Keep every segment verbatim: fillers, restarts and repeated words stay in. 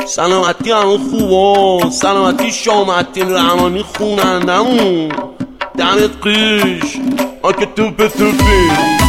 سلامتی همون خوبا، سلامتی شامتین رحمانی خونندمون. دمت قیش آکه توپ توپی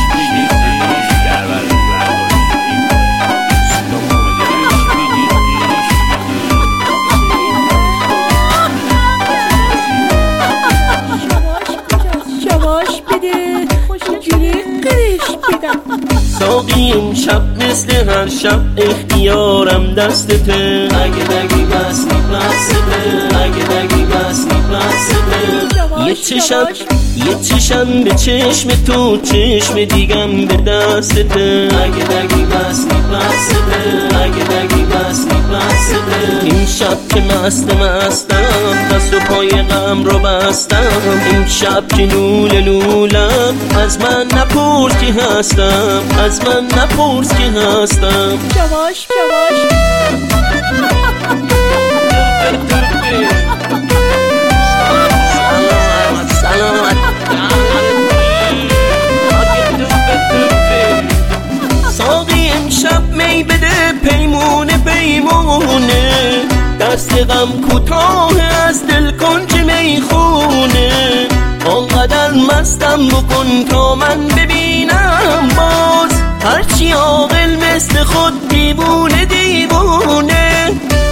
شواش بده خوشگیری قریش بدم. ساقی امشب مثل هر شب اختیارم دستته. اگه نگی بستی بسته، اگه نگی بستی بسته. یه چشم یه چشم به چشم تو، چشم دیگم به دستته. اگه نگی بستی بسته، اگه نگی بستی بسته. این شب که مست مستم، دست و پای غم رو بستم. این شب که لوله لولم، از من نپرس که هستم، از من نپرس که هستم. شواش شواش ساقی امشب می بده پیمونه پیمونه. دست غم کوتاه از دل کنج میخونه. آنقدر مستم بکن تا من ببینم باز، هرچی عاقل مثل خود دیوونه دیوونه.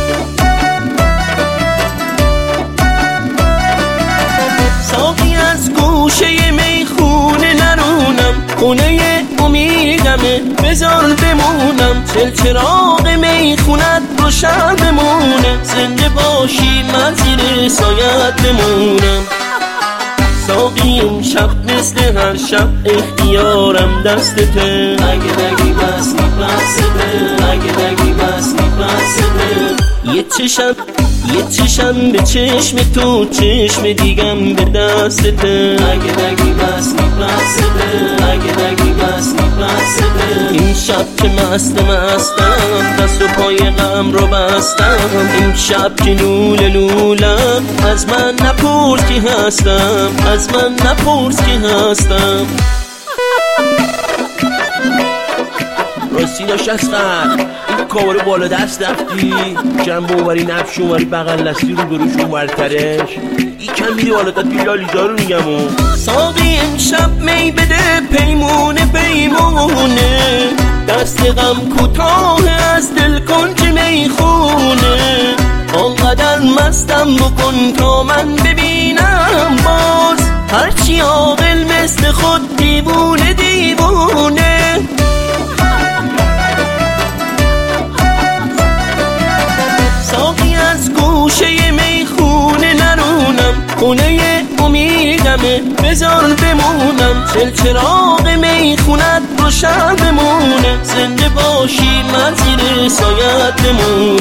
ساقی از گوشه میخونه نرونم، خونه امیدمه بذار بمونم. چلچراغ میخونت روشن بمونه، زنده باشی من زیر سایت بمونم. ساقی امشب مثل هر شب اختیارم دستته. اگه نگی بستی بسته، اگه نگی بستی بسته. یه چشم یه چشم به چشم تو، چشم دیگم به دستته. اگه نگی بستی بسته، اگه نگی بستی بسته. این شب که مست مستم، دست و پای غم رو بستم. این شب که لوله لولم، از من نپرس که هستم، از من نپرس که هستم. راستی داشت اسقر این کامارو بالا دست رفتی جنب اومری نفش اومری بغل دستی رو بروش اومرترش این کم میری بالا تا دیلالیزا رو میگم. ساقی امشب می بده پیمونه پیمونه. دست غم کوتاه از دل کنج میخونه. آنقدر مستم بکن تا من ببینم باز، هرچی عاقل مثل خود دیوونه دیوونه. ساقی از گوشه میخونه نرونم، خونه امیدمه بذار بمونم. چلچراغ میخونت روشن بمونه، زنده باشی من زیر سایت بمونم.